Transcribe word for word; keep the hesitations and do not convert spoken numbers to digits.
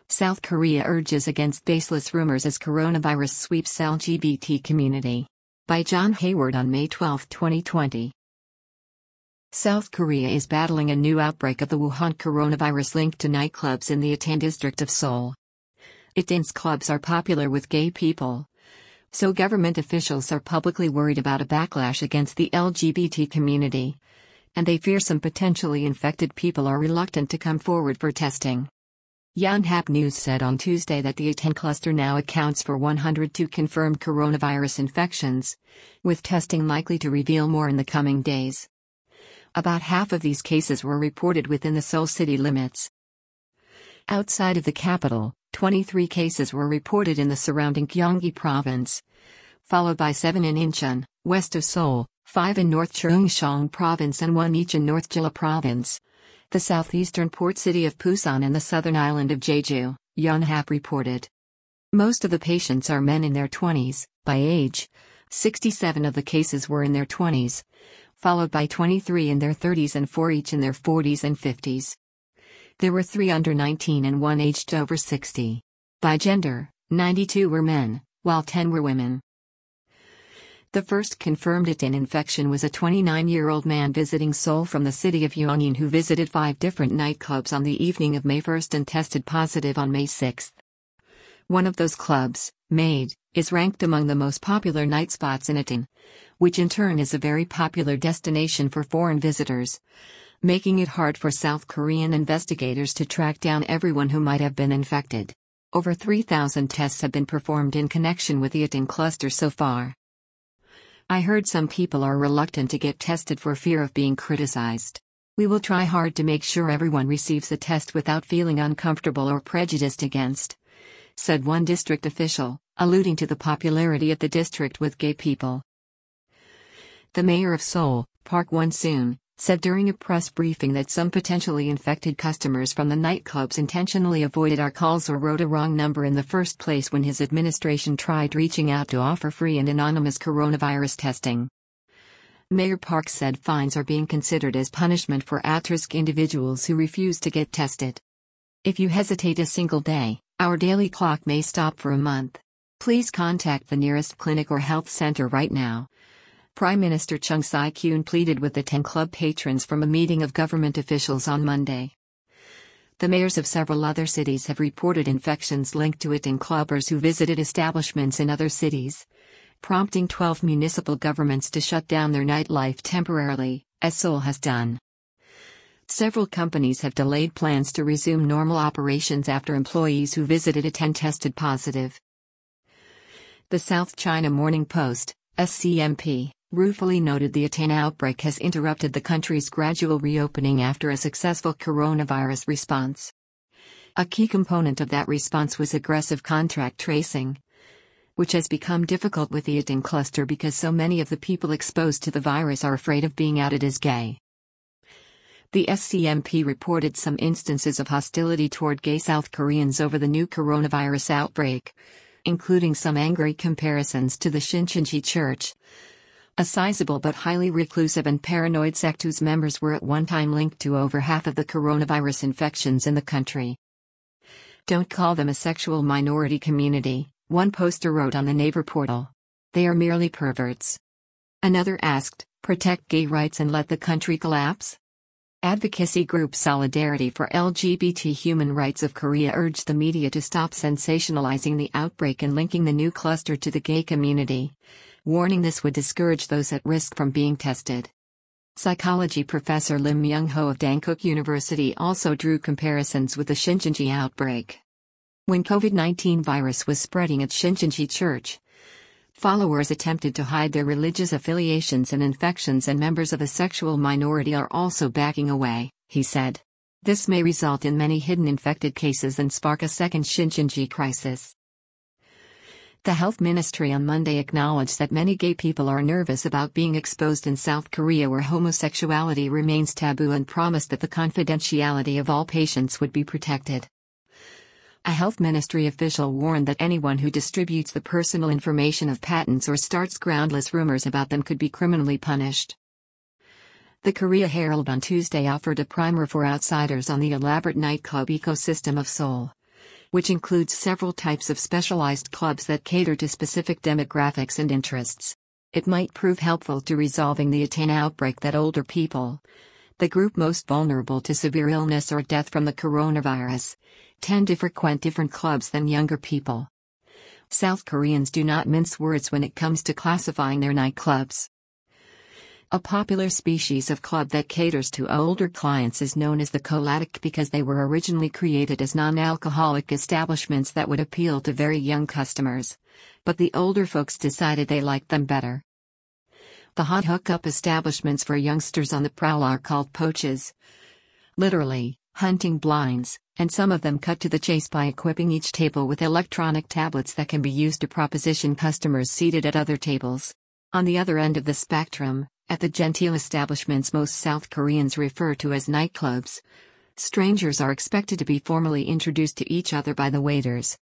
South Korea urges against baseless rumors as coronavirus sweeps L G B T community. By John Hayward on May twelfth, twenty twenty. South Korea is battling a new outbreak of the Wuhan coronavirus linked to nightclubs in the Itaewon district of Seoul. Itaewon's clubs are popular with gay people, so government officials are publicly worried about a backlash against the L G B T community, and they fear some potentially infected people are reluctant to come forward for testing. Yonhap News said on Tuesday that the Itaewon cluster now accounts for one hundred two confirmed coronavirus infections, with testing likely to reveal more in the coming days. About half of these cases were reported within the Seoul city limits. Outside of the capital, twenty-three cases were reported in the surrounding Gyeonggi province, followed by seven in Incheon, west of Seoul, five in North Cheongcheong province and one each in North Jeolla province, the southeastern port city of Busan and the southern island of Jeju, Yonhap reported. Most of the patients are men in their twenties, by age. sixty-seven of the cases were in their twenties, followed by twenty-three in their thirties and four each in their forties and fifties. There were three under nineteen and one aged over sixty. By gender, ninety-two were men, while ten were women. The first confirmed Itaewon infection was a twenty-nine-year-old man visiting Seoul from the city of Yongin who visited five different nightclubs on the evening of May first and tested positive on May sixth. One of those clubs, Made, is ranked among the most popular night spots in Itaewon, which in turn is a very popular destination for foreign visitors, making it hard for South Korean investigators to track down everyone who might have been infected. Over three thousand tests have been performed in connection with the Itaewon cluster so far. I heard some people are reluctant to get tested for fear of being criticized. We will try hard to make sure everyone receives the test without feeling uncomfortable or prejudiced against, said one district official, alluding to the popularity of the district with gay people. The mayor of Seoul, Park Won-soon, said during a press briefing that some potentially infected customers from the nightclubs intentionally avoided our calls or wrote a wrong number in the first place when his administration tried reaching out to offer free and anonymous coronavirus testing. Mayor Park said fines are being considered as punishment for at-risk individuals who refuse to get tested. If you hesitate a single day, our daily clock may stop for a month. Please contact the nearest clinic or health center right now. Prime Minister Chung Si-kyun pleaded with the Itaewon club patrons from a meeting of government officials on Monday. The mayors of several other cities have reported infections linked to Itaewon clubbers who visited establishments in other cities, prompting twelve municipal governments to shut down their nightlife temporarily, as Seoul has done. Several companies have delayed plans to resume normal operations after employees who visited Itaewon tested positive. The South China Morning Post, S C M P, ruefully noted the Itaewon outbreak has interrupted the country's gradual reopening after a successful coronavirus response. A key component of that response was aggressive contact tracing, which has become difficult with the Itaewon cluster because so many of the people exposed to the virus are afraid of being outed as gay. The S C M P reported some instances of hostility toward gay South Koreans over the new coronavirus outbreak, including some angry comparisons to the Shincheonji Church, a sizable but highly reclusive and paranoid sect whose members were at one time linked to over half of the coronavirus infections in the country. Don't call them a sexual minority community, one poster wrote on the Naver portal. They are merely perverts. Another asked, protect gay rights and let the country collapse? Advocacy group Solidarity for L G B T Human Rights of Korea urged the media to stop sensationalizing the outbreak and linking the new cluster to the gay community, warning this would discourage those at risk from being tested. Psychology professor Lim Myung-ho of Dankook University also drew comparisons with the Shincheonji outbreak. When COVID nineteen virus was spreading at Shincheonji Church, followers attempted to hide their religious affiliations and infections, and members of a sexual minority are also backing away, he said. This may result in many hidden infected cases and spark a second Shincheonji crisis. The health ministry on Monday acknowledged that many gay people are nervous about being exposed in South Korea where homosexuality remains taboo, and promised that the confidentiality of all patients would be protected. A health ministry official warned that anyone who distributes the personal information of patients or starts groundless rumors about them could be criminally punished. The Korea Herald on Tuesday offered a primer for outsiders on the elaborate nightclub ecosystem of Seoul, which includes several types of specialized clubs that cater to specific demographics and interests. It might prove helpful to resolving the teen outbreak that older people, the group most vulnerable to severe illness or death from the coronavirus, tend to frequent different clubs than younger people. South Koreans do not mince words when it comes to classifying their nightclubs. A popular species of club that caters to older clients is known as the Koladik because they were originally created as non-alcoholic establishments that would appeal to very young customers. But the older folks decided they liked them better. The hot hookup establishments for youngsters on the prowl are called poches. Literally, hunting blinds, and some of them cut to the chase by equipping each table with electronic tablets that can be used to proposition customers seated at other tables. On the other end of the spectrum, at the genteel establishments most South Koreans refer to as nightclubs, strangers are expected to be formally introduced to each other by the waiters.